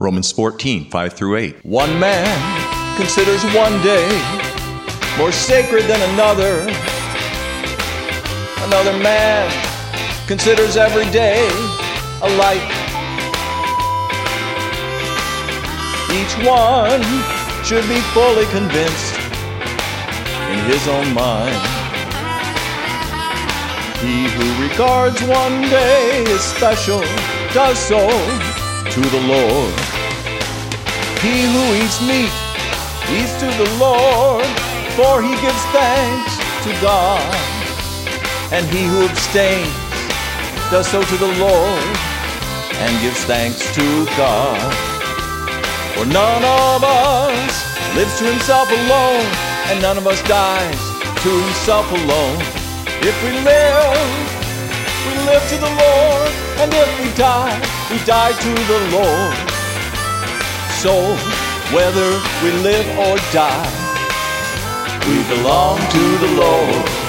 Romans 14, 5 through 8. One man considers one day more sacred than another. Another man considers every day alike. Each one should be fully convinced in his own mind. He who regards one day as special does so to the Lord. He who eats meat eats to the Lord, for he gives thanks to God. And he who abstains does so to the Lord and gives thanks to God. For none of us lives to himself alone, and none of us dies to himself alone. If we live to the Lord, and if we die to the Lord. So, whether we live or die, we belong to the Lord.